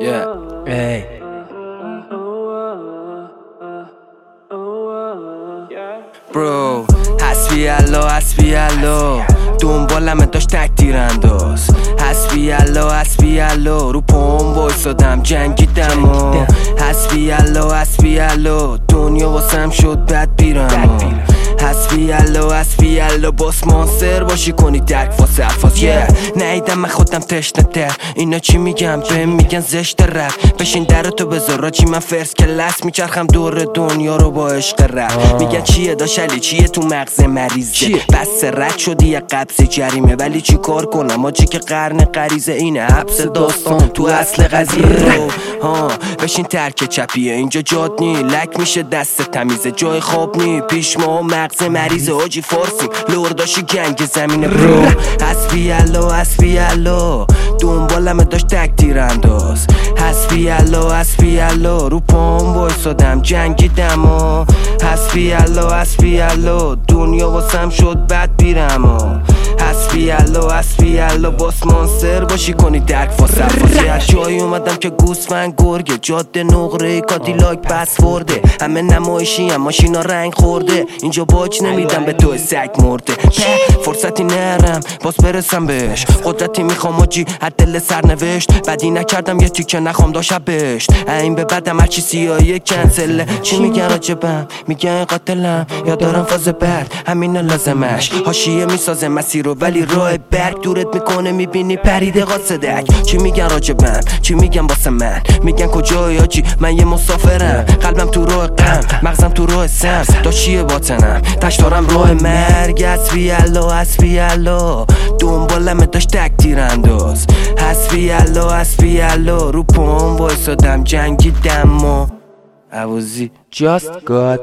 Hey. برو حسبی الله دنبالمه داشت تک تیرانداز حسبی الله رو پام وایسادم جنگیدم و حسبی الله دنیا واسم شد بد بیرم حسبی الله باس مانسر باشی کنی درک واسه افاز نیدم من خودم تشنه تر اینا چی میگم بهم میگن زشت رپ بشین درتو بذار راجی من فرس کلاس میچرخم دور دنیا رو با عشق رپ میگن چیه داشلی چیه تو مغز مریضه بس رد شدی یه قبض جریمه ولی چی کار کنم آجی که قرن غریزه اینه حبس داستان تو اصل قضیه رو بشین ترک چپیه اینجا جاد نی لک میشه دست تمیزه جای خواب نی پیش ما مغز مریضه آجی فارسی لورداشی گنگ زمینه برو حسبی الله دنبالمه داشت تک تیرانداز حسبی الله رو پام وایسادم جنگیدم و حسبی الله دنیا واسم شد بد بیرم حسبی الله باس مانسر باشی کنی درک واسه افاسی از جایی اومدم که گوسفند گرگه جاده نقره کادیلاک بس ورده همه نمایشی هم ماشینا رنگ خورده اینجا باج نمیدم به تو سگ مرده فرصتی نرم باز برسم بهش قدرتی میخوام آجی دل سرنوشت بدی نکردم یه تیکه نخوام داشت بهشت این به بعدم هرچی سیاهی کنسله چی میگن راجبم میگن قاتلم یا دارم فاز برد همین لازمش حاشیه میسازه مسیر رو ولی راه برگ دورت میکنه میبینی پریده قاصدک چی میگن راجبم چی میگن واسه من میگن کجایی آجی من یه مسافرم قلبم تو راه غم مغزم تو راه سم داشیه باطنم تشتارم راه مرگ حسبی الله دنبالمه داشت تک تیرانداز حسبی الله رو پام وایسادم جنگیدم و عوضی just God